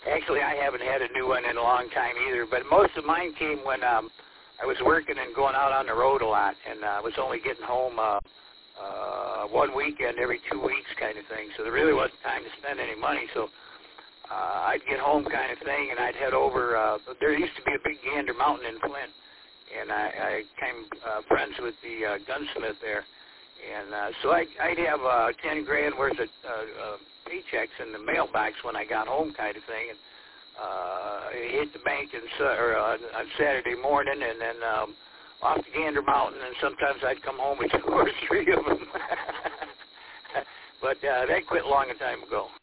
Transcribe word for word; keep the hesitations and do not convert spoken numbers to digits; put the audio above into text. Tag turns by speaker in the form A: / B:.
A: Actually, I haven't had a new one in a long time either, but most of mine came when um, I was working and going out on the road a lot, and I uh, was only getting home uh, uh, one weekend every two weeks kind of thing, so there really wasn't time to spend any money, so uh, I'd get home kind of thing, and I'd head over. Uh, there used to be a big Gander Mountain in Flint, and I, I became uh, friends with the uh, gunsmith there. And uh, so I, I'd have uh, ten grand worth of uh, uh, paychecks in the mailbox when I got home, kind of thing. And uh, I hit the bank in, or, uh, on Saturday morning, and then um, off to Gander Mountain. And sometimes I'd come home with two or three of them. But uh, that quit a long time ago.